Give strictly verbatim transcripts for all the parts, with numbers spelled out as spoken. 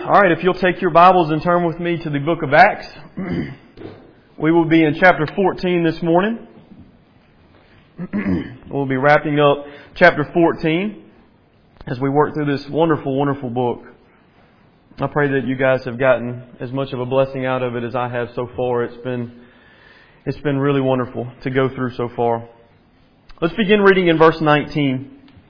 All right, if you'll take your Bibles and turn with me to the book of Acts. We will be in chapter fourteen this morning. We'll be wrapping up chapter fourteen as we work through this wonderful, wonderful book. I pray that you guys have gotten as much of a blessing out of it as I have so far. It's been, it's been really wonderful to go through so far. Let's begin reading in verse nineteen.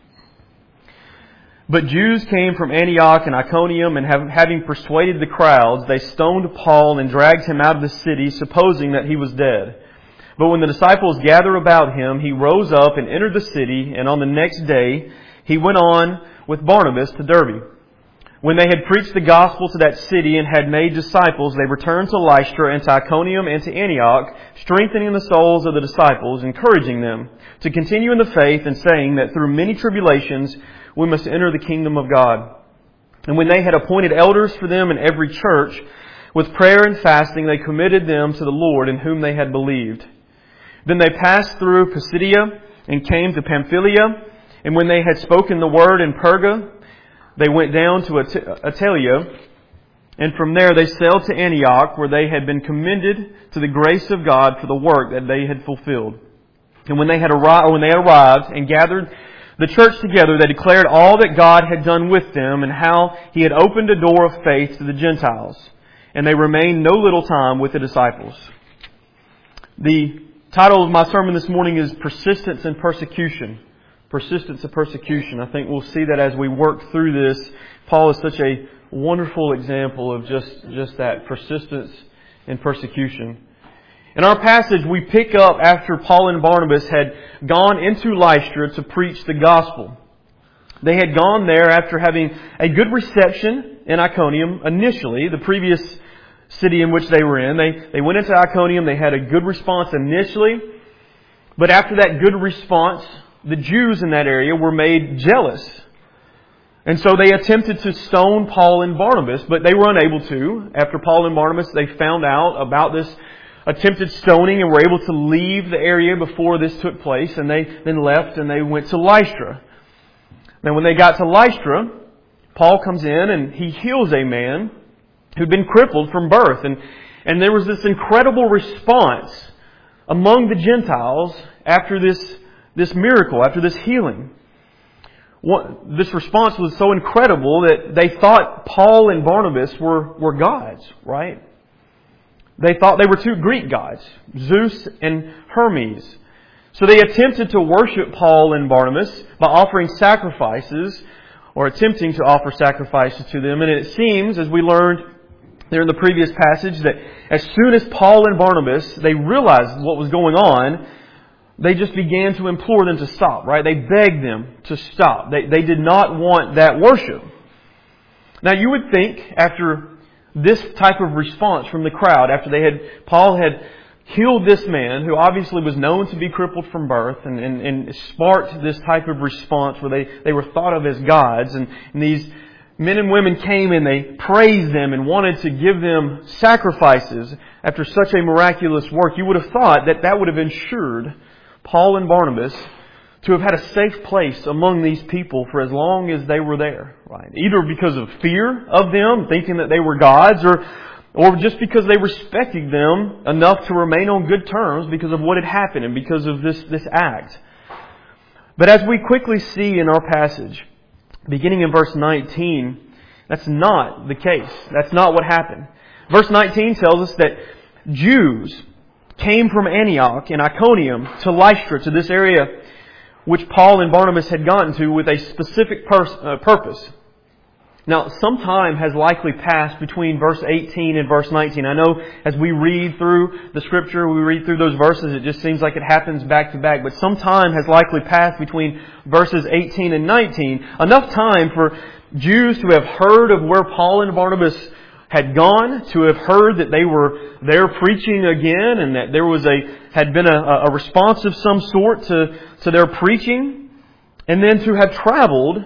But Jews came from Antioch and Iconium, and having persuaded the crowds, they stoned Paul and dragged him out of the city, supposing that he was dead. But when the disciples gathered about him, he rose up and entered the city, and on the next day he went on with Barnabas to Derbe. When they had preached the gospel to that city and had made disciples, they returned to Lystra and to Iconium and to Antioch, strengthening the souls of the disciples, encouraging them to continue in the faith, and saying that through many tribulations we must enter the kingdom of God. And when they had appointed elders for them in every church, with prayer and fasting they committed them to the Lord in whom they had believed. Then they passed through Pisidia and came to Pamphylia, and when they had spoken the word in Perga, they went down to Attalia, and from there they sailed to Antioch, where they had been commended to the grace of God for the work that they had fulfilled. And when they had arrived, when they arrived and gathered the church together, they declared all that God had done with them and how He had opened a door of faith to the Gentiles. And they remained no little time with the disciples. The title of my sermon this morning is Persistence and Persecution. Persistence and persecution. I think we'll see that as we work through this. Paul is such a wonderful example of just, just that, persistence and persecution. In our passage, we pick up after Paul and Barnabas had gone into Lystra to preach the gospel. They had gone there after having a good reception in Iconium initially, the previous city in which they were in. They, they went into Iconium, they had a good response initially, but after that good response, the Jews in that area were made jealous. And so they attempted to stone Paul and Barnabas, but they were unable to. After Paul and Barnabas, they found out about this attempted stoning and were able to leave the area before this took place, and they then left and they went to Lystra. Now when they got to Lystra, Paul comes in and he heals a man who'd been crippled from birth. And, and there was this incredible response among the Gentiles after this, this miracle, after this healing. What, this response was so incredible that they thought Paul and Barnabas were, were gods, right? They thought they were two Greek gods, Zeus and Hermes. So they attempted to worship Paul and Barnabas by offering sacrifices, or attempting to offer sacrifices to them. And it seems, as we learned there in the previous passage, that as soon as Paul and Barnabas, they realized what was going on, they just began to implore them to stop, right? They begged them to stop. They, they did not want that worship. Now you would think, after this type of response from the crowd, after they had, Paul had healed this man who obviously was known to be crippled from birth, and, and, and sparked this type of response where they, they were thought of as gods, and, and these men and women came and they praised them and wanted to give them sacrifices after such a miraculous work. You would have thought that that would have ensured Paul and Barnabas to have had a safe place among these people for as long as they were there, right? Either because of fear of them, thinking that they were gods, or or just because they respected them enough to remain on good terms because of what had happened and because of this, this act. But as we quickly see in our passage, beginning in verse nineteen, that's not the case. That's not what happened. Verse nineteen tells us that Jews came from Antioch and Iconium to Lystra, to this area which Paul and Barnabas had gotten to with a specific pers- uh, purpose. Now, some time has likely passed between verse eighteen and verse nineteen. I know as we read through the Scripture, we read through those verses, it just seems like it happens back to back. But some time has likely passed between verses eighteen and nineteen. Enough time for Jews to have heard of where Paul and Barnabas had gone, to have heard that they were there preaching again, and that there was a had been a, a response of some sort to, to their preaching, and then to have traveled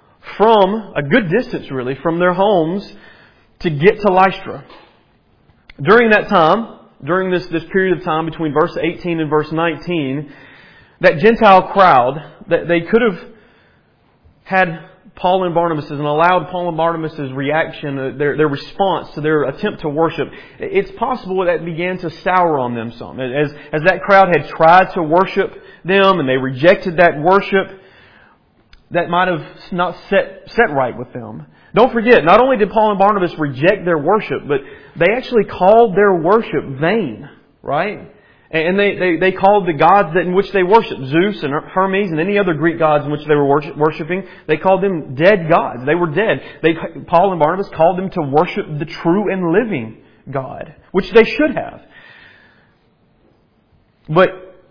from a good distance, really, from their homes to get to Lystra. During that time, during this, this period of time between verse eighteen and verse nineteen, that Gentile crowd, that they could have had Paul and Barnabas and allowed Paul and Barnabas' reaction, their, their response to their attempt to worship, it's possible that began to sour on them some. As, as that crowd had tried to worship them and they rejected that worship, that might have not set, set right with them. Don't forget, not only did Paul and Barnabas reject their worship, but they actually called their worship vain, right? And they, they, they called the gods that in which they worshiped, Zeus and Hermes and any other Greek gods in which they were worshiping, they called them dead gods. They were dead. They, Paul and Barnabas called them to worship the true and living God, which they should have. But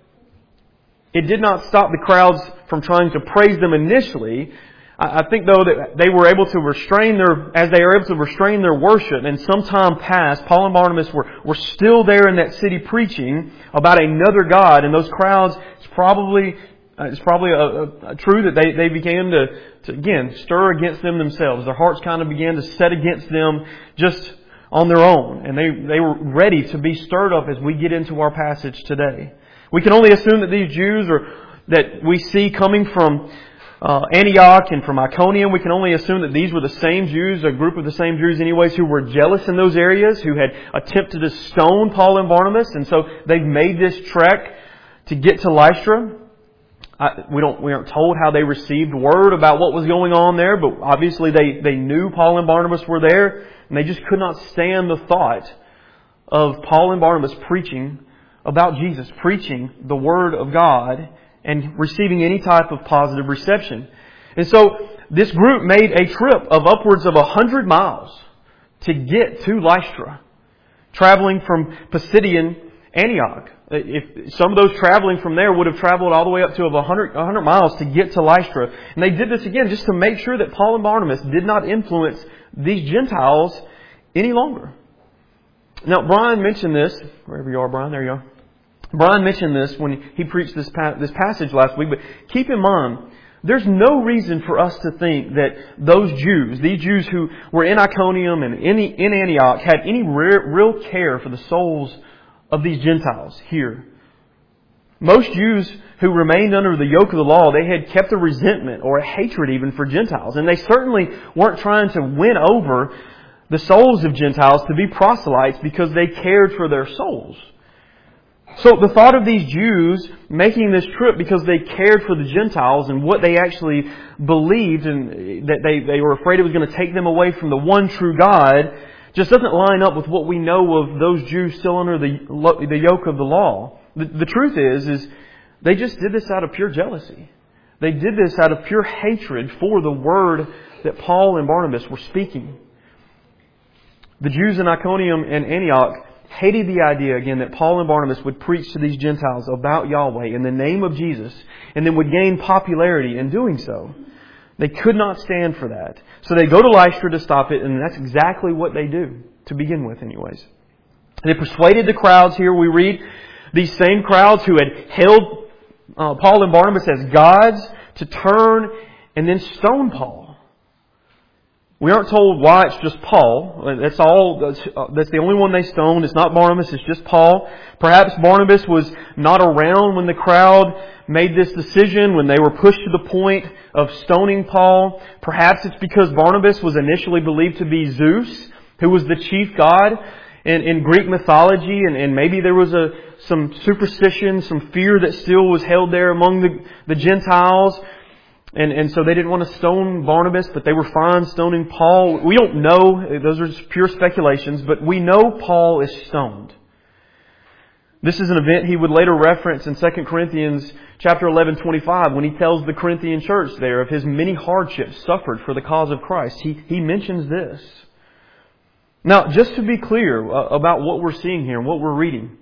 it did not stop the crowds from trying to praise them initially. I think, though, that they were able to restrain their, as they were able to restrain their worship, and some time passed, Paul and Barnabas were, were still there in that city preaching about another God, and those crowds, it's probably, uh, it's probably a, a, a true that they, they began to, to, again, stir against them themselves. Their hearts kind of began to set against them just on their own, and they, they were ready to be stirred up as we get into our passage today. We can only assume that these Jews are, that we see coming from Uh, Antioch and from Iconium, we can only assume that these were the same Jews, a group of the same Jews anyways, who were jealous in those areas, who had attempted to stone Paul and Barnabas, and so they've made this trek to get to Lystra. I, we don't, we aren't told how they received word about what was going on there, but obviously they, they knew Paul and Barnabas were there, and they just could not stand the thought of Paul and Barnabas preaching about Jesus, preaching the Word of God, and receiving any type of positive reception. And so this group made a trip of upwards of a hundred miles to get to Lystra, traveling from Pisidian Antioch. If some of those traveling from there would have traveled all the way up to a hundred, a hundred miles to get to Lystra. And they did this again just to make sure that Paul and Barnabas did not influence these Gentiles any longer. Now, Brian mentioned this, wherever you are, Brian, there you are. Brian mentioned this when he preached this pa- this passage last week, but keep in mind, there's no reason for us to think that those Jews, these Jews who were in Iconium and in, in Antioch, had any re- real care for the souls of these Gentiles here. Most Jews who remained under the yoke of the law, they had kept a resentment or a hatred even for Gentiles, and they certainly weren't trying to win over the souls of Gentiles to be proselytes because they cared for their souls. So the thought of these Jews making this trip because they cared for the Gentiles and what they actually believed and that they, they were afraid it was going to take them away from the one true God just doesn't line up with what we know of those Jews still under the, the yoke of the law. The, the truth is, is they just did this out of pure jealousy. They did this out of pure hatred for the word that Paul and Barnabas were speaking. The Jews in Iconium and Antioch hated the idea, again, that Paul and Barnabas would preach to these Gentiles about Yahweh in the name of Jesus and then would gain popularity in doing so. They could not stand for that. So they go to Lystra to stop it, and that's exactly what they do, to begin with anyways. They persuaded the crowds here. We read these same crowds who had held uh, Paul and Barnabas as gods to turn and then stone Paul. We aren't told why it's just Paul. That's all. That's, uh, that's the only one they stoned. It's not Barnabas. It's just Paul. Perhaps Barnabas was not around when the crowd made this decision, when they were pushed to the point of stoning Paul. Perhaps it's because Barnabas was initially believed to be Zeus, who was the chief god in, in Greek mythology, and, and maybe there was a some superstition, some fear that still was held there among the, the Gentiles. And, and so they didn't want to stone Barnabas, but they were fine stoning Paul. We don't know. Those are just pure speculations, but we know Paul is stoned. This is an event he would later reference in Second Corinthians chapter eleven, twenty-five, when he tells the Corinthian church there of his many hardships suffered for the cause of Christ. He, he mentions this. Now, just to be clear about what we're seeing here and what we're reading,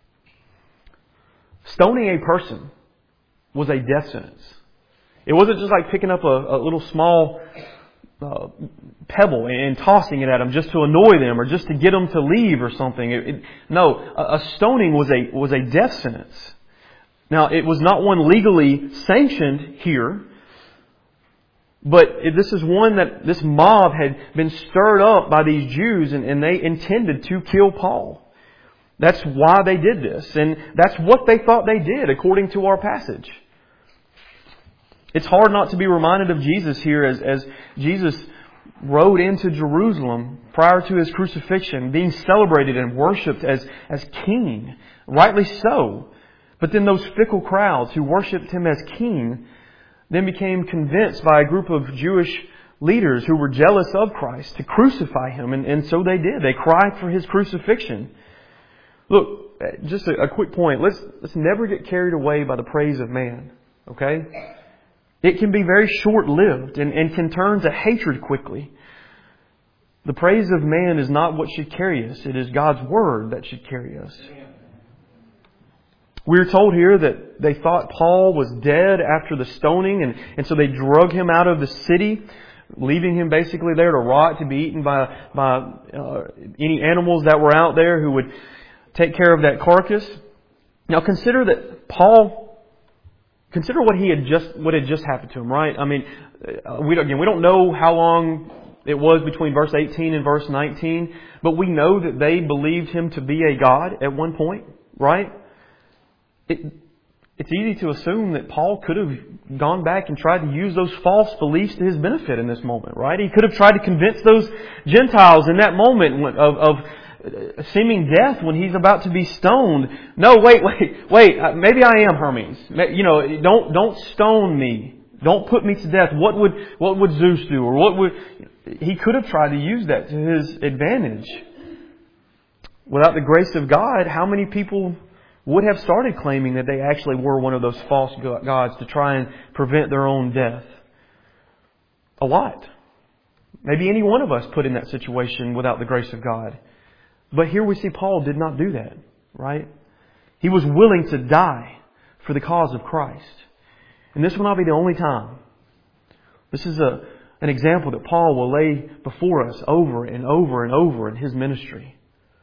stoning a person was a death sentence. It wasn't just like picking up a, a little small uh, pebble and tossing it at them just to annoy them or just to get them to leave or something. It, it, no, a, a stoning was a was a death sentence. Now, it was not one legally sanctioned here, but it, this is one that this mob had been stirred up by these Jews, and, and they intended to kill Paul. That's why they did this, and that's what they thought they did, according to our passage. It's hard not to be reminded of Jesus here as, as Jesus rode into Jerusalem prior to His crucifixion, being celebrated and worshipped as, as King. Rightly so. But then those fickle crowds who worshipped Him as King then became convinced by a group of Jewish leaders who were jealous of Christ to crucify Him. And, and so they did. They cried for His crucifixion. Look, just a, a quick point. Let's, let's never get carried away by the praise of man. Okay? It can be very short-lived and, and can turn to hatred quickly. The praise of man is not what should carry us. It is God's Word that should carry us. We're told here that they thought Paul was dead after the stoning, and, and so they drug him out of the city, leaving him basically there to rot, to be eaten by, by uh, any animals that were out there who would take care of that carcass. Now consider that Paul, consider what he had just, what had just happened to him, right? I mean, we don't, again, we don't know how long it was between verse eighteen and verse nineteen, but we know that they believed him to be a god at one point, right? It, it's easy to assume that Paul could have gone back and tried to use those false beliefs to his benefit in this moment, right? He could have tried to convince those Gentiles in that moment of, of seeming death when he's about to be stoned. No, wait, wait, wait. Maybe I am Hermes. You know, don't don't stone me. Don't put me to death. What would what would Zeus do? Or what would he could have tried to use that to his advantage? Without the grace of God, how many people would have started claiming that they actually were one of those false gods to try and prevent their own death? A lot. Maybe any one of us put in that situation without the grace of God. But here we see Paul did not do that, right? He was willing to die for the cause of Christ. And this will not be the only time. This is a, an example that Paul will lay before us over and over and over in his ministry.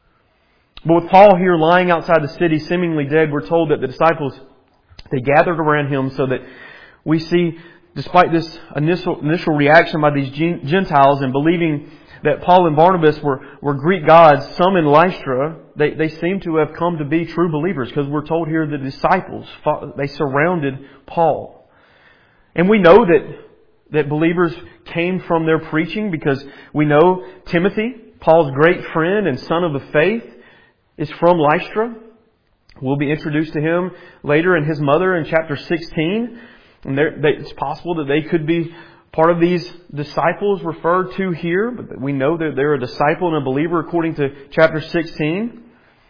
But with Paul here lying outside the city, seemingly dead, we're told that the disciples, they gathered around him, so that we see, despite this initial, initial reaction by these Gentiles and believing that Paul and Barnabas were, were Greek gods, some in Lystra, they, they seem to have come to be true believers, because we're told here the disciples, they surrounded Paul. And we know that, that believers came from their preaching, because we know Timothy, Paul's great friend and son of the faith, is from Lystra. We'll be introduced to him later, and his mother in chapter sixteen. And they, it's possible that they could be part of these disciples referred to here, but we know that they're a disciple and a believer according to chapter sixteen.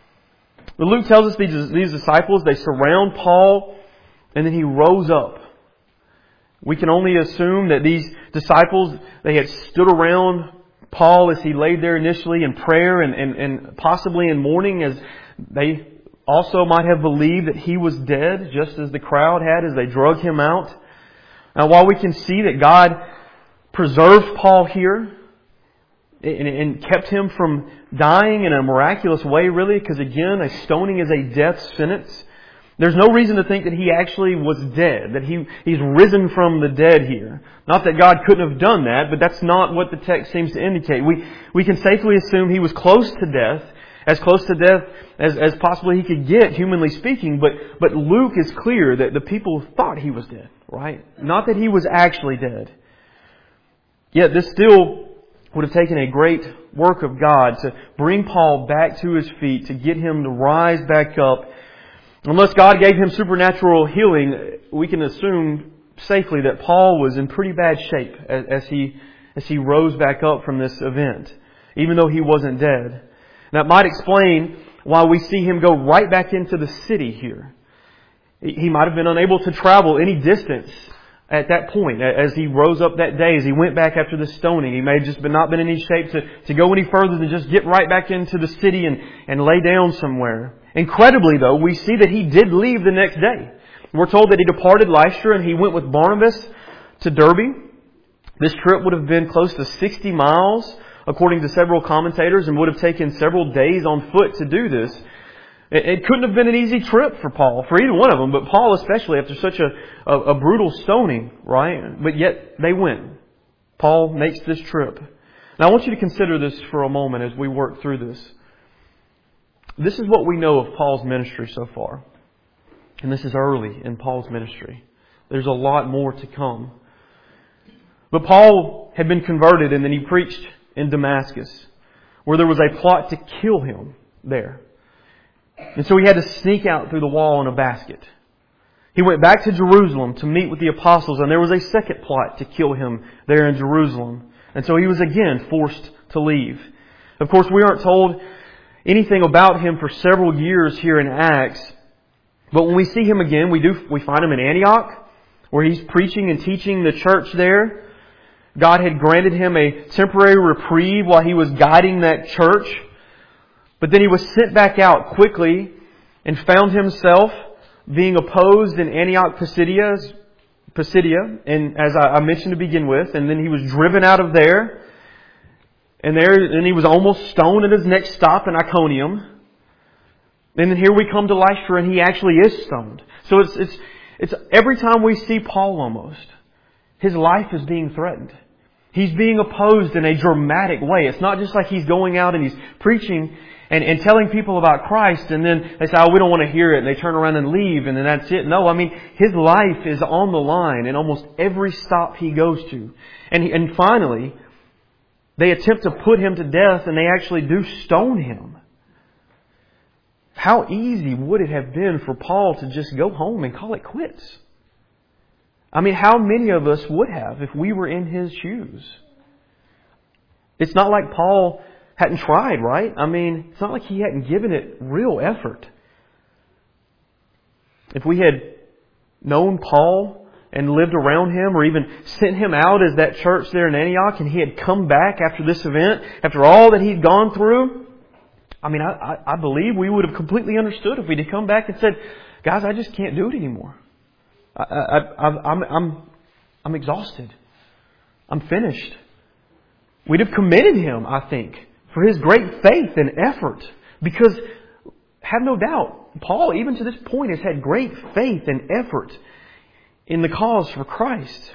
But Luke tells us these, these disciples, they surround Paul, and then he rose up. We can only assume that these disciples, they had stood around Paul as he laid there initially in prayer and, and, and possibly in mourning, as they also might have believed that he was dead, just as the crowd had as they drug him out. Now, while we can see that God preserved Paul here and, and kept him from dying in a miraculous way, really, because again, a stoning is a death sentence. There's no reason to think that he actually was dead, that he he's risen from the dead here. Not that God couldn't have done that, but that's not what the text seems to indicate. We we can safely assume he was close to death, as close to death as, as possibly he could get, humanly speaking. But but Luke is clear that the people thought he was dead, right? Not that he was actually dead. Yet this still would have taken a great work of God to bring Paul back to his feet, to get him to rise back up. Unless God gave him supernatural healing, we can assume safely that Paul was in pretty bad shape as, as he as he rose back up from this event, even though he wasn't dead. That might explain why we see him go right back into the city here. He might have been unable to travel any distance at that point as he rose up that day, as he went back after the stoning. He may have just been not been in any shape to, to go any further than just get right back into the city and, and lay down somewhere. Incredibly, though, we see that he did leave the next day. We're told that he departed Lystra and he went with Barnabas to Derbe. This trip would have been close to sixty miles, according to several commentators, and would have taken several days on foot to do this. It couldn't have been an easy trip for Paul, for either one of them, but Paul especially after such a, a, a brutal stoning, right? But yet they went. Paul makes this trip. Now I want you to consider this for a moment as we work through this. This is what we know of Paul's ministry so far. And this is early in Paul's ministry. There's a lot more to come. But Paul had been converted, and then he preached in Damascus, where there was a plot to kill him there. And so he had to sneak out through the wall in a basket. He went back to Jerusalem to meet with the apostles, and there was a second plot to kill him there in Jerusalem. And so he was again forced to leave. Of course, we aren't told anything about him for several years here in Acts. But when we see him again, we do we find him in Antioch, where he's preaching and teaching the church there. God had granted him a temporary reprieve while he was guiding that church. But then he was sent back out quickly and found himself being opposed in Antioch Pisidia, Pisidia, and as I mentioned to begin with, and then he was driven out of there. And there, and he was almost stoned at his next stop in Iconium. And then here we come to Lystra, and he actually is stoned. So it's it's it's every time we see Paul, almost his life is being threatened. He's being opposed in a dramatic way. It's not just like he's going out and he's preaching and, and telling people about Christ, and then they say, "Oh, we don't want to hear it," and they turn around and leave, and then that's it. No, I mean his life is on the line in almost every stop he goes to, and he, and finally, they attempt to put him to death, and they actually do stone him. How easy would it have been for Paul to just go home and call it quits? I mean, how many of us would have if we were in his shoes? It's not like Paul hadn't tried, right? I mean, it's not like he hadn't given it real effort. If we had known Paul and lived around him, or even sent him out as that church there in Antioch, and he had come back after this event, after all that he'd gone through, I mean, I, I, I believe we would have completely understood if we'd have come back and said, "Guys, I just can't do it anymore. I, I, I, I'm, I'm, I'm exhausted. I'm finished." We'd have commended him, I think, for his great faith and effort. Because, have no doubt, Paul, even to this point, has had great faith and effort in the cause for Christ.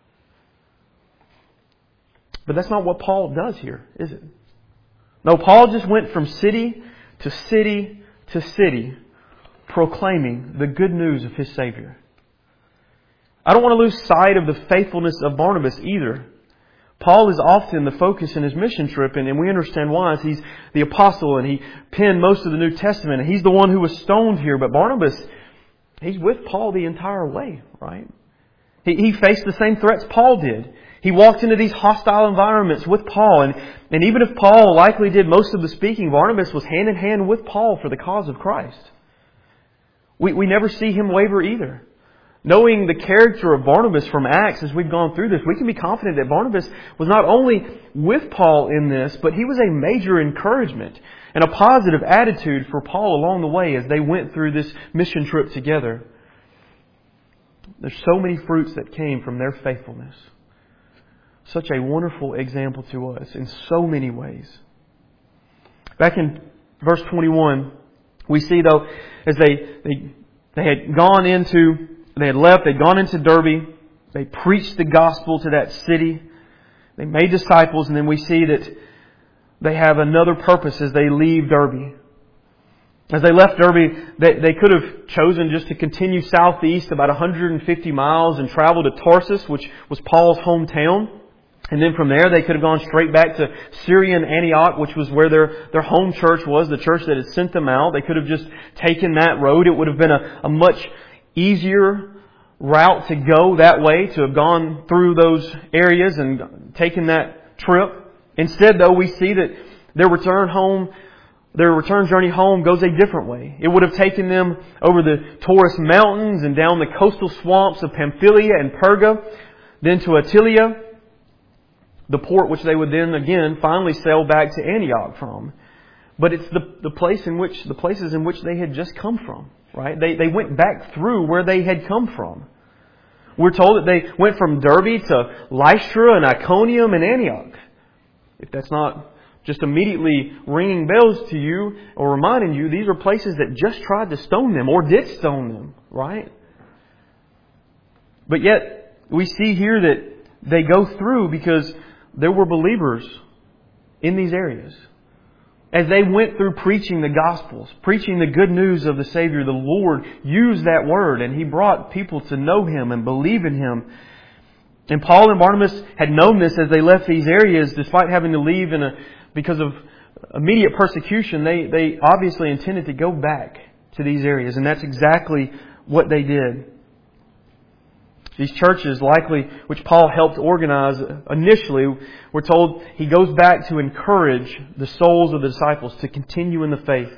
But that's not what Paul does here, is it? No, Paul just went from city to city to city proclaiming the good news of his Savior. I don't want to lose sight of the faithfulness of Barnabas either. Paul is often the focus in his mission trip, and, and we understand why. As he's the apostle, and he penned most of the New Testament, and he's the one who was stoned here. But Barnabas, he's with Paul the entire way, right? He, he faced the same threats Paul did. He walked into these hostile environments with Paul. And, and even if Paul likely did most of the speaking, Barnabas was hand in hand with Paul for the cause of Christ. We, we never see him waver either. Knowing the character of Barnabas from Acts as we've gone through this, we can be confident that Barnabas was not only with Paul in this, but he was a major encouragement and a positive attitude for Paul along the way as they went through this mission trip together. There's so many fruits that came from their faithfulness. Such a wonderful example to us in so many ways. Back in verse twenty-one, we see though, as they they, they had gone into, they had left, they'd gone into Derbe, they preached the gospel to that city, they made disciples, and then we see that they have another purpose as they leave Derbe. As they left Derbe, they, they could have chosen just to continue southeast about one hundred fifty miles and travel to Tarsus, which was Paul's hometown. And then from there, they could have gone straight back to Syrian Antioch, which was where their, their home church was, the church that had sent them out. They could have just taken that road. It would have been a, a much easier route to go that way, to have gone through those areas and taken that trip. Instead, though, we see that their return home, their return journey home goes a different way. It would have taken them over the Taurus Mountains and down the coastal swamps of Pamphylia and Perga, then to Attalia, the port which they would then again finally sail back to Antioch from. But it's the, the place in which the places in which they had just come from, right? They they went back through where they had come from. We're told that they went from Derbe to Lystra and Iconium and Antioch. If that's not just immediately ringing bells to you or reminding you, these are places that just tried to stone them or did stone them, right? But yet we see here that they go through because there were believers in these areas. As they went through preaching the Gospels, preaching the good news of the Savior, the Lord used that Word and He brought people to know Him and believe in Him. And Paul and Barnabas had known this as they left these areas, despite having to leave in a, because of immediate persecution. They, they obviously intended to go back to these areas, and that's exactly what they did. These churches, likely, which Paul helped organize initially, we're told he goes back to encourage the souls of the disciples to continue in the faith.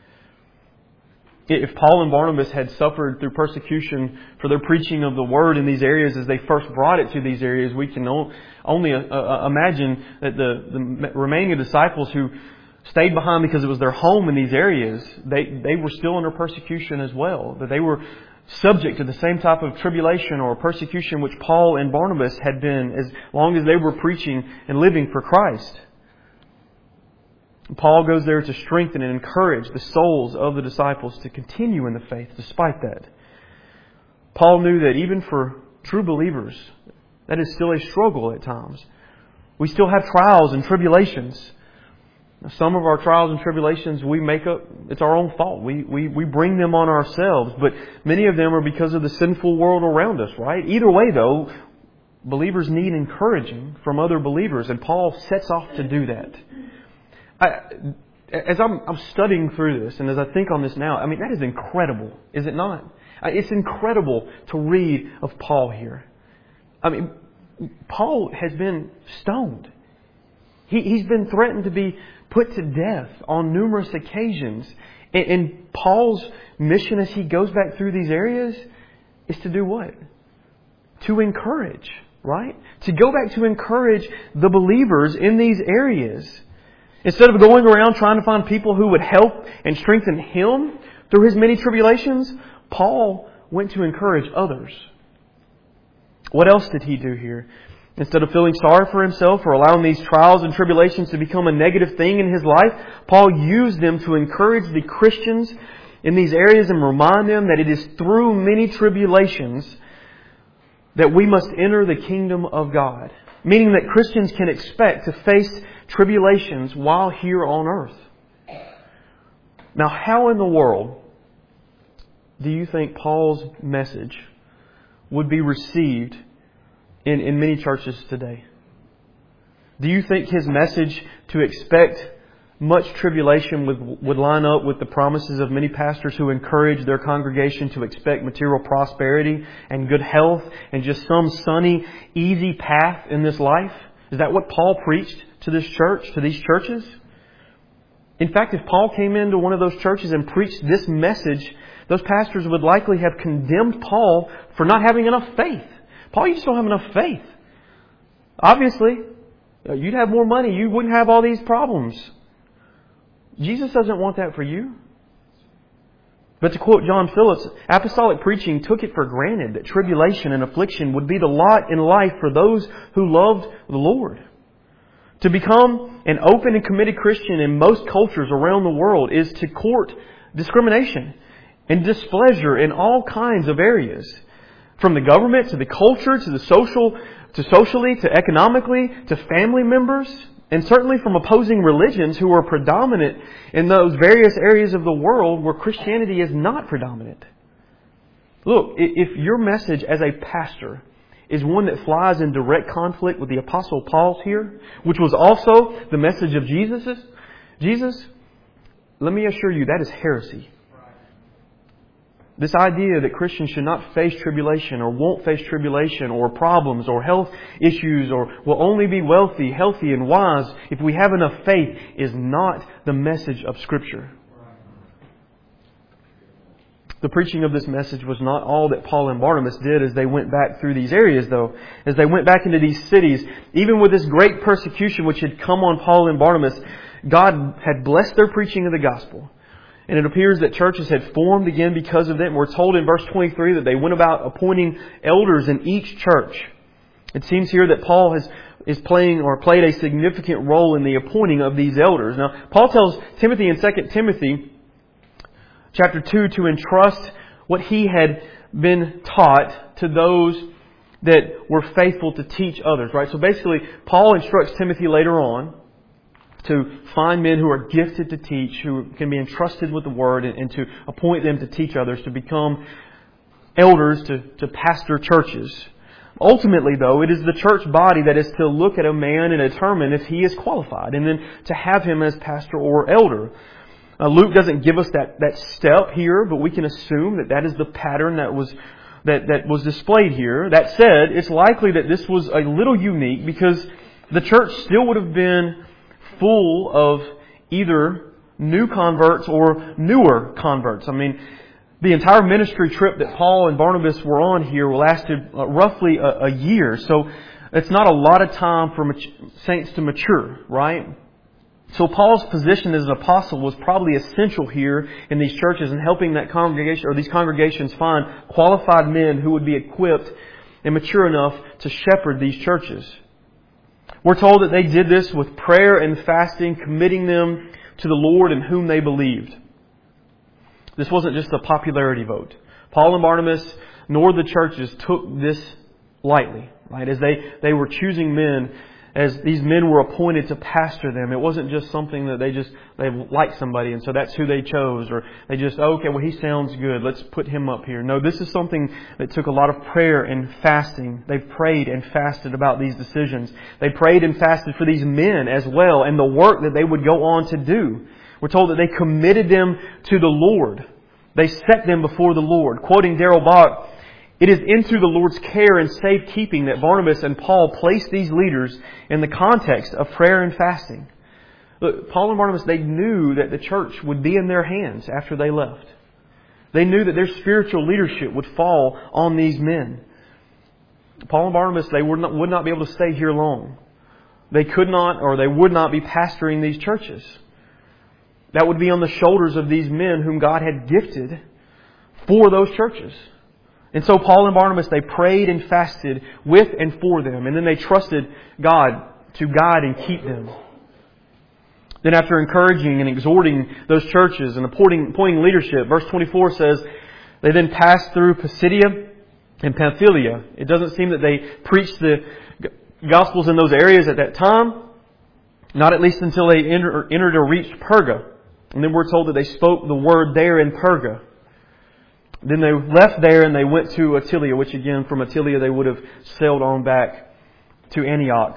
If Paul and Barnabas had suffered through persecution for their preaching of the Word in these areas as they first brought it to these areas, we can only imagine that the, the remaining disciples who stayed behind because it was their home in these areas, they, they were still under persecution as well. That they were subject to the same type of tribulation or persecution which Paul and Barnabas had been as long as they were preaching and living for Christ. Paul goes there to strengthen and encourage the souls of the disciples to continue in the faith despite that. Paul knew that even for true believers, that is still a struggle at times. We still have trials and tribulations. Some of our trials and tribulations we make up, it's our own fault. We, we, we bring them on ourselves, but many of them are because of the sinful world around us, right? Either way though, believers need encouraging from other believers, and Paul sets off to do that. I, as I'm, I'm studying through this, and as I think on this now, I mean, that is incredible, is it not? It's incredible to read of Paul here. I mean, Paul has been stoned. He, he's been threatened to be put to death on numerous occasions. And, and Paul's mission as he goes back through these areas is to do what? To encourage, right? To go back to encourage the believers in these areas. Instead of going around trying to find people who would help and strengthen him through his many tribulations, Paul went to encourage others. What else did he do here? Instead of feeling sorry for himself or allowing these trials and tribulations to become a negative thing in his life, Paul used them to encourage the Christians in these areas and remind them that it is through many tribulations that we must enter the kingdom of God. Meaning that Christians can expect to face tribulations while here on earth. Now, how in the world do you think Paul's message would be received in, in many churches today? Do you think his message to expect much tribulation would, would line up with the promises of many pastors who encourage their congregation to expect material prosperity and good health and just some sunny, easy path in this life? Is that what Paul preached to this church, to these churches? In fact, if Paul came into one of those churches and preached this message, those pastors would likely have condemned Paul for not having enough faith. Paul, you just don't have enough faith. Obviously, you'd have more money. You wouldn't have all these problems. Jesus doesn't want that for you. But to quote John Phillips, apostolic preaching took it for granted that tribulation and affliction would be the lot in life for those who loved the Lord. To become an open and committed Christian in most cultures around the world is to court discrimination and displeasure in all kinds of areas. From the government to the culture to the social, to socially, to economically, to family members, and certainly from opposing religions who are predominant in those various areas of the world where Christianity is not predominant. Look, if your message as a pastor is one that flies in direct conflict with the Apostle Paul's here, which was also the message of Jesus's, Jesus, let me assure you that is heresy. This idea that Christians should not face tribulation or won't face tribulation or problems or health issues or will only be wealthy, healthy and wise if we have enough faith is not the message of Scripture. The preaching of this message was not all that Paul and Barnabas did as they went back through these areas, though. As they went back into these cities, even with this great persecution which had come on Paul and Barnabas, God had blessed their preaching of the gospel. And it appears that churches had formed again because of that. And we're told in verse twenty-three that they went about appointing elders in each church. It seems here that Paul has is playing or played a significant role in the appointing of these elders. Now, Paul tells Timothy in Second Timothy chapter two to entrust what he had been taught to those that were faithful to teach others. Right? So basically, Paul instructs Timothy later on to find men who are gifted to teach, who can be entrusted with the Word, and, and to appoint them to teach others, to become elders, to, to pastor churches. Ultimately, though, it is the church body that is to look at a man and determine if he is qualified, and then to have him as pastor or elder. Uh, Luke doesn't give us that, that step here, but we can assume that that is the pattern that was that, that was displayed here. That said, it's likely that this was a little unique because the church still would have been full of either new converts or newer converts. I mean, the entire ministry trip that Paul and Barnabas were on here lasted uh, roughly a, a year. So it's not a lot of time for mat- saints to mature, right? So Paul's position as an apostle was probably essential here in these churches in helping that congregation or these congregations find qualified men who would be equipped and mature enough to shepherd these churches. We're told that they did this with prayer and fasting, committing them to the Lord in whom they believed. This wasn't just a popularity vote. Paul and Barnabas nor the churches took this lightly, right? As they, they were choosing men, as these men were appointed to pastor them, it wasn't just something that they just, they liked somebody and so that's who they chose, or they just, oh, okay, well, he sounds good, let's put him up here. No, this is something that took a lot of prayer and fasting. They prayed and fasted about these decisions. They prayed and fasted for these men as well and the work that they would go on to do. We're told that they committed them to the Lord. They set them before the Lord. Quoting Darrell Bach, it is into the Lord's care and safekeeping that Barnabas and Paul placed these leaders in the context of prayer and fasting. Look, Paul and Barnabas, they knew that the church would be in their hands after they left. They knew that their spiritual leadership would fall on these men. Paul and Barnabas, they would not, would not be able to stay here long. They could not, or they would not be pastoring these churches. That would be on the shoulders of these men whom God had gifted for those churches. And so Paul and Barnabas, they prayed and fasted with and for them. And then they trusted God to guide and keep them. Then after encouraging and exhorting those churches and appointing, appointing leadership, verse twenty-four says, they then passed through Pisidia and Pamphylia. It doesn't seem that they preached the Gospels in those areas at that time. Not at least until they entered, entered or reached Perga. And then we're told that they spoke the word there in Perga. Then they left there and they went to Attalia, which again, from Attalia they would have sailed on back to Antioch.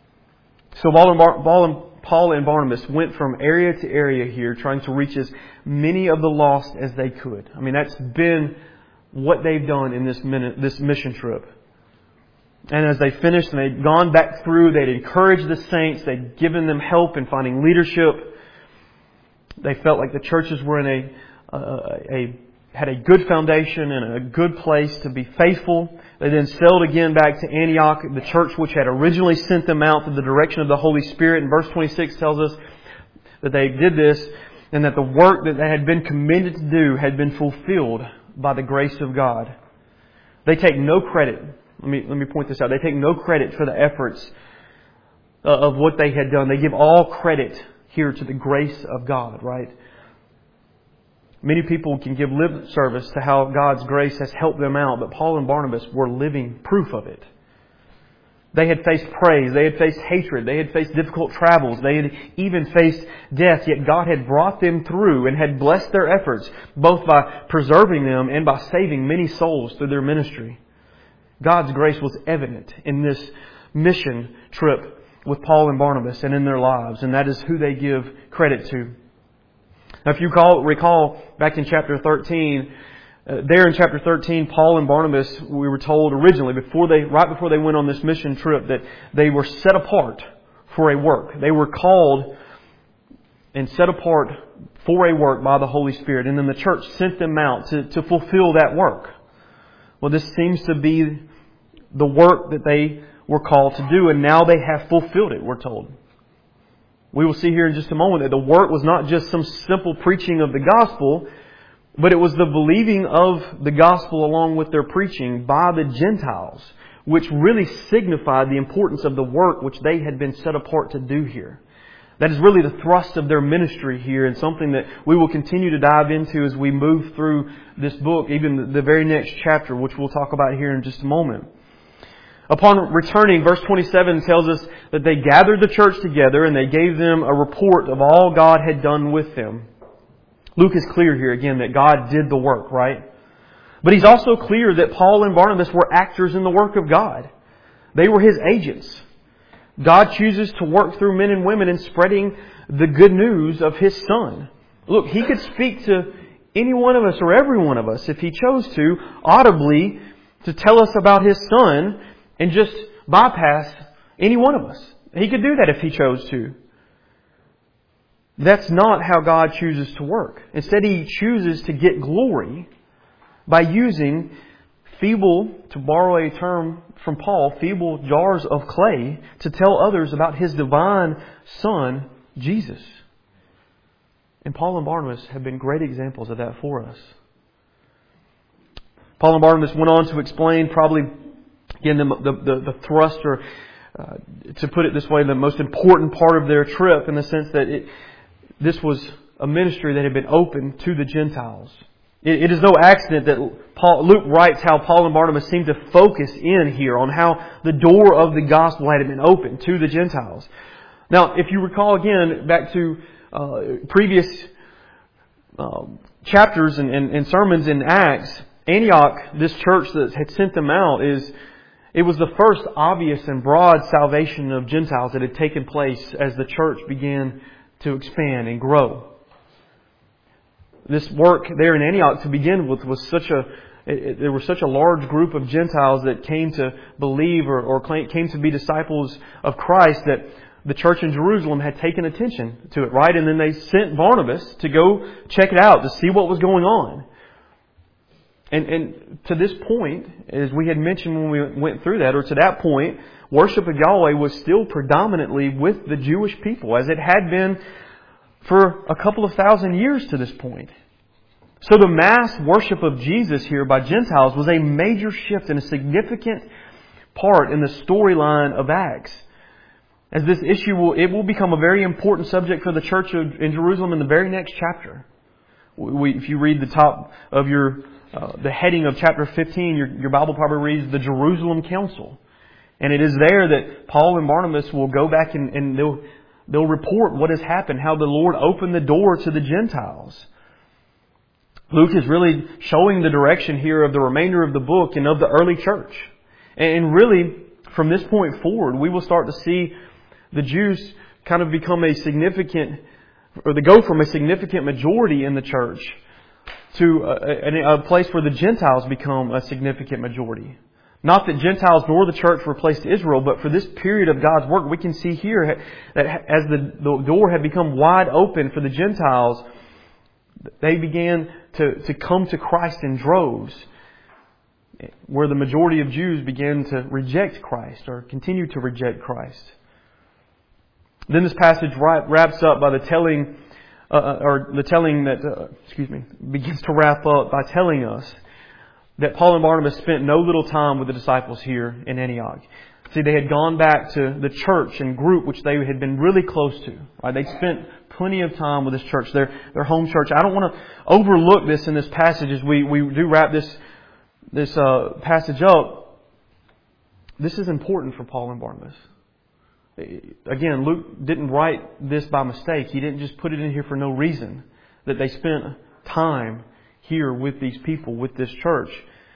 So Paul and, Bar- Paul and, Paul and Barnabas went from area to area here, trying to reach as many of the lost as they could. I mean, that's been what they've done in this, minute, this mission trip. And as they finished and they'd gone back through, they'd encouraged the saints, they'd given them help in finding leadership. They felt like the churches were in a, a, a had a good foundation and a good place to be faithful. They then sailed again back to Antioch, the church which had originally sent them out in the direction of the Holy Spirit. And verse twenty-six tells us that they did this and that the work that they had been commended to do had been fulfilled by the grace of God. They take no credit. Let me, let me point this out. They take no credit for the efforts of what they had done. They give all credit here to the grace of God, right? Many people can give lip service to how God's grace has helped them out, but Paul and Barnabas were living proof of it. They had faced praise, they had faced hatred, they had faced difficult travels, they had even faced death, yet God had brought them through and had blessed their efforts, both by preserving them and by saving many souls through their ministry. God's grace was evident in this mission trip with Paul and Barnabas and in their lives, and that is who they give credit to. Now, if you call, recall back in chapter thirteen, uh, there in chapter thirteen, Paul and Barnabas, we were told originally, before they, right before they went on this mission trip, that they were set apart for a work. They were called and set apart for a work by the Holy Spirit. And then the church sent them out to, to fulfill that work. Well, this seems to be the work that they were called to do, and now they have fulfilled it, we're told. We will see here in just a moment that the work was not just some simple preaching of the gospel, but it was the believing of the gospel along with their preaching by the Gentiles, which really signified the importance of the work which they had been set apart to do here. That is really the thrust of their ministry here, and something that we will continue to dive into as we move through this book, even the very next chapter, which we'll talk about here in just a moment. Upon returning, verse twenty-seven tells us that they gathered the church together and they gave them a report of all God had done with them. Luke is clear here again that God did the work, right? But he's also clear that Paul and Barnabas were actors in the work of God. They were His agents. God chooses to work through men and women in spreading the good news of His Son. Look, He could speak to any one of us or every one of us if He chose to, audibly, to tell us about His Son and just bypass any one of us. He could do that if He chose to. That's not how God chooses to work. Instead, He chooses to get glory by using feeble, to borrow a term from Paul, feeble jars of clay to tell others about His divine Son, Jesus. And Paul and Barnabas have been great examples of that for us. Paul and Barnabas went on to explain probably, again, the, the, the, the thrust, or uh, to put it this way, the most important part of their trip, in the sense that it, this was a ministry that had been open to the Gentiles. It, it is no accident that Paul, Luke writes how Paul and Barnabas seemed to focus in here on how the door of the gospel had been opened to the Gentiles. Now, if you recall again back to uh, previous uh, chapters and, and, and sermons in Acts, Antioch, this church that had sent them out, is it was the first obvious and broad salvation of Gentiles that had taken place as the church began to expand and grow. This work there in Antioch to begin with was such a, it, it, there was such a large group of Gentiles that came to believe or, or came to be disciples of Christ that the church in Jerusalem had taken attention to it, right? And then they sent Barnabas to go check it out, to see what was going on. And, and to this point, as we had mentioned when we went through that, or to that point, worship of Yahweh was still predominantly with the Jewish people, as it had been for a couple of thousand years to this point. So the mass worship of Jesus here by Gentiles was a major shift and a significant part in the storyline of Acts. As this issue will, it will become a very important subject for the church in Jerusalem in the very next chapter. We, if you read the top of your Uh, the heading of chapter fifteen, your, your Bible probably reads the Jerusalem Council. And it is there that Paul and Barnabas will go back and, and they'll, they'll report what has happened, how the Lord opened the door to the Gentiles. Luke is really showing the direction here of the remainder of the book and of the early church. And really, from this point forward, we will start to see the Jews kind of become a significant, or they go from a significant majority in the church to a, a place where the Gentiles become a significant majority. Not that Gentiles nor the church replaced Israel, but for this period of God's work, we can see here that as the, the door had become wide open for the Gentiles, they began to, to come to Christ in droves, where the majority of Jews began to reject Christ or continue to reject Christ. Then this passage wraps up by the telling Uh, or the telling that, uh, excuse me, begins to wrap up by telling us that Paul and Barnabas spent no little time with the disciples here in Antioch. See, they had gone back to the church and group which they had been really close to. Right? They spent plenty of time with this church, their their home church. I don't want to overlook this in this passage as we, we do wrap this this uh, passage up. This is important for Paul and Barnabas. Again, Luke didn't write this by mistake. He didn't just put it in here for no reason. That they spent time here with these people, with this church.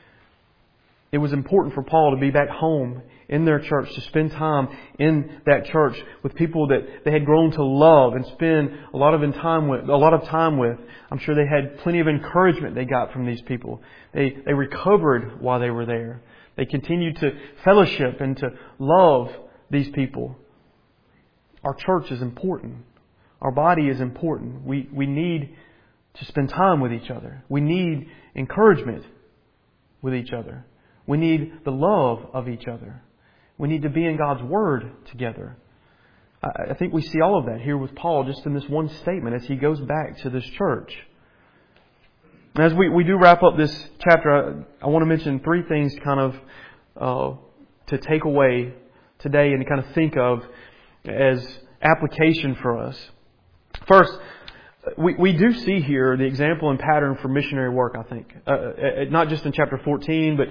It was important for Paul to be back home in their church, to spend time in that church with people that they had grown to love and spend a lot of time with. A lot of time with. I'm sure they had plenty of encouragement they got from these people. They they recovered while they were there. They continued to fellowship and to love these people. Our church is important. Our body is important. We, we need to spend time with each other. We need encouragement with each other. We need the love of each other. We need to be in God's Word together. I, I think we see all of that here with Paul just in this one statement as he goes back to this church. As we, we do wrap up this chapter, I, I want to mention three things kind of uh, to take away today and to kind of think of as application for us. First, we, we do see here the example and pattern for missionary work, I think. Uh, not just in chapter fourteen, but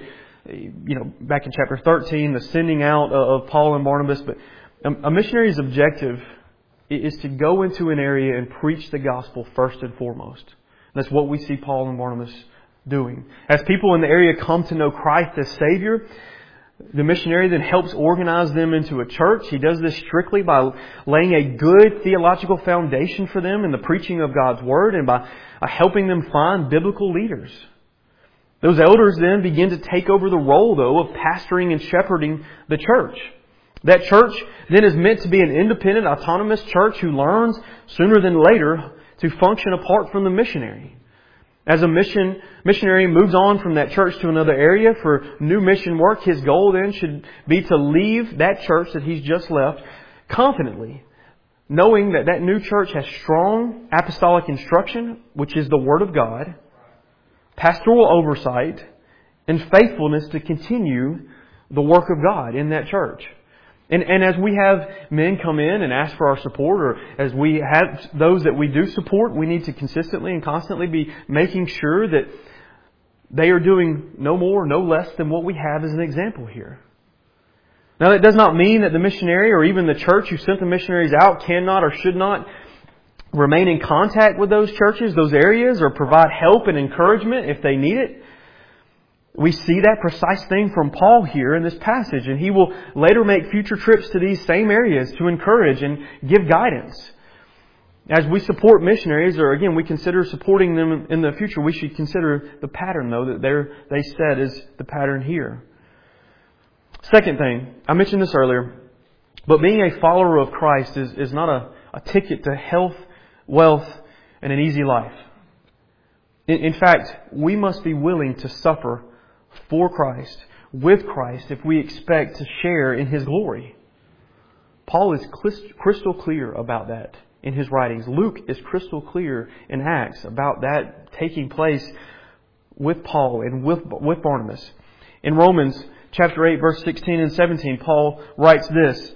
you know, back in chapter thirteen, the sending out of Paul and Barnabas. But a missionary's objective is to go into an area and preach the gospel first and foremost. That's what we see Paul and Barnabas doing. As people in the area come to know Christ as Savior, the missionary then helps organize them into a church. He does this strictly by laying a good theological foundation for them in the preaching of God's Word and by helping them find biblical leaders. Those elders then begin to take over the role, though, of pastoring and shepherding the church. That church then is meant to be an independent, autonomous church who learns sooner than later to function apart from the missionary. As a mission missionary moves on from that church to another area for new mission work, his goal then should be to leave that church that he's just left confidently, knowing that that new church has strong apostolic instruction, which is the Word of God, pastoral oversight, and faithfulness to continue the work of God in that church. And, and as we have men come in and ask for our support, or as we have those that we do support, we need to consistently and constantly be making sure that they are doing no more, no less than what we have as an example here. Now, that does not mean that the missionary or even the church who sent the missionaries out cannot or should not remain in contact with those churches, those areas, or provide help and encouragement if they need it. We see that precise thing from Paul here in this passage, and he will later make future trips to these same areas to encourage and give guidance. As we support missionaries, or again, we consider supporting them in the future, we should consider the pattern, though, that they're, they said is the pattern here. Second thing, I mentioned this earlier, but being a follower of Christ is, is not a, a ticket to health, wealth, and an easy life. In, in fact, we must be willing to suffer for Christ, with Christ, if we expect to share in His glory. Paul is crystal clear about that in his writings. Luke is crystal clear in Acts about that taking place with Paul and with, with Barnabas. In Romans chapter eight, verse sixteen and seventeen, Paul writes this: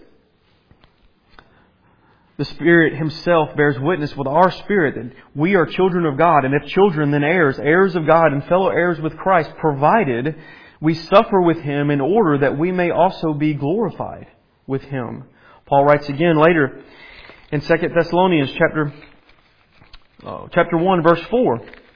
the Spirit Himself bears witness with our spirit that we are children of God, and if children, then heirs, heirs of God and fellow heirs with Christ, provided we suffer with Him in order that we may also be glorified with Him. Paul writes again later in Second Thessalonians chapter, oh, chapter one, verse four.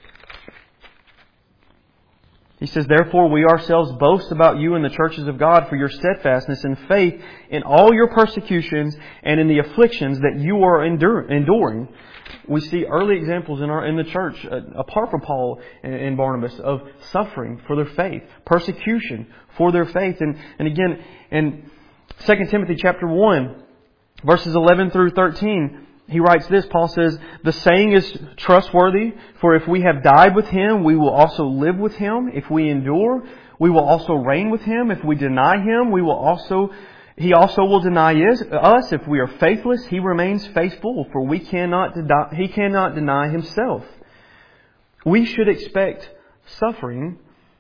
He says, therefore we ourselves boast about you in the churches of God for your steadfastness and faith in all your persecutions and in the afflictions that you are endure, enduring. We see early examples in our in the church, uh, apart from Paul and, and Barnabas, of suffering for their faith, persecution for their faith. And, and again, in Second Timothy chapter one, verses eleven through thirteen, he writes this. Paul says, the saying is trustworthy, for if we have died with Him, we will also live with Him. If we endure, we will also reign with Him. If we deny Him, we will also, He also will deny us. If we are faithless, He remains faithful, for we cannot deny, He cannot deny Himself. We should expect suffering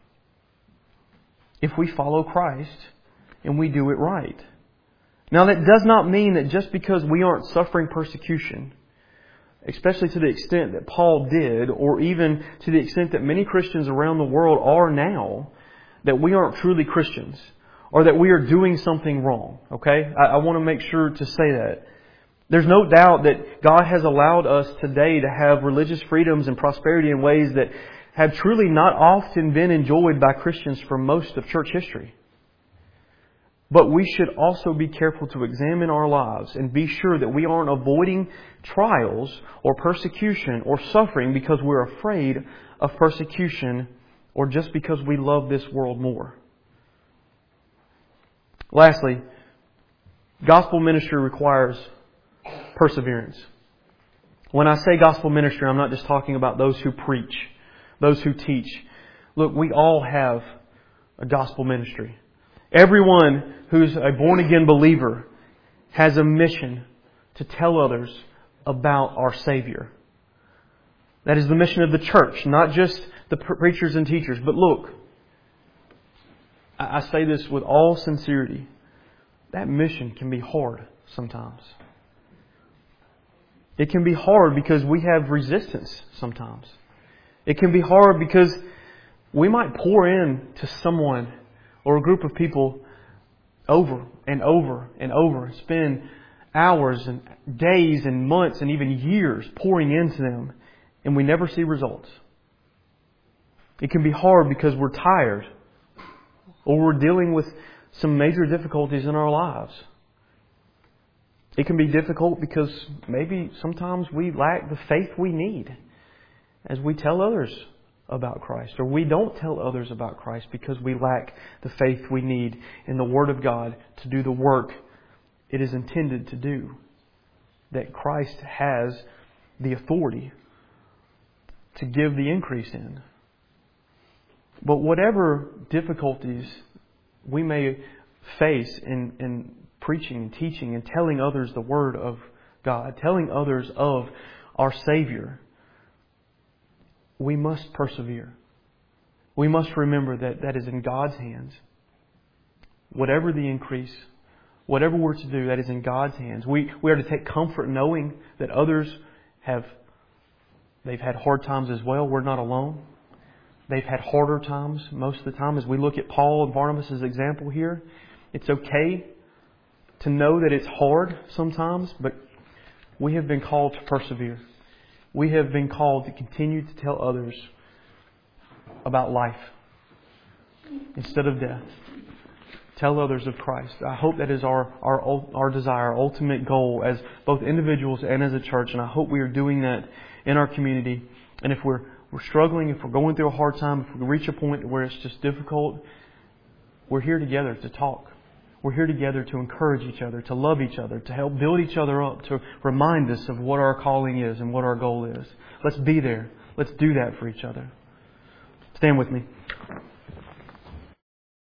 if we follow Christ and we do it right. Now, that does not mean that just because we aren't suffering persecution, especially to the extent that Paul did, or even to the extent that many Christians around the world are now, that we aren't truly Christians, or that we are doing something wrong. Okay? I, I want to make sure to say that. There's no doubt that God has allowed us today to have religious freedoms and prosperity in ways that have truly not often been enjoyed by Christians for most of church history. But we should also be careful to examine our lives and be sure that we aren't avoiding trials or persecution or suffering because we're afraid of persecution or just because we love this world more. Lastly, gospel ministry requires perseverance. When I say gospel ministry, I'm not just talking about those who preach, those who teach. Look, we all have a gospel ministry. Everyone who's a born-again believer has a mission to tell others about our Savior. That is the mission of the church, not just the preachers and teachers. But look, I say this with all sincerity. That mission can be hard sometimes. It can be hard because we have resistance sometimes. It can be hard because we might pour in to someone or a group of people over and over and over spend hours and days and months and even years pouring into them, and we never see results. It can be hard because we're tired, or we're dealing with some major difficulties in our lives. It can be difficult because maybe sometimes we lack the faith we need as we tell others about Christ, or we don't tell others about Christ because we lack the faith we need in the Word of God to do the work it is intended to do, that Christ has the authority to give the increase in. But whatever difficulties we may face in, in preaching and teaching and telling others the Word of God, telling others of our Savior, we must persevere. We must remember that that is in God's hands. Whatever the increase, whatever we're to do, that is in God's hands. We, we are to take comfort knowing that others have, they've had hard times as well. We're not alone. They've had harder times most of the time. As we look at Paul and Barnabas' example here, it's okay to know that it's hard sometimes, but we have been called to persevere. We have been called to continue to tell others about life instead of death. Tell others of Christ. I hope that is our, our, our desire, our ultimate goal as both individuals and as a church. And I hope we are doing that in our community. And if we're, we're struggling, if we're going through a hard time, if we reach a point where it's just difficult, we're here together to talk. We're here together to encourage each other, to love each other, to help build each other up, to remind us of what our calling is and what our goal is. Let's be there. Let's do that for each other. Stand with me.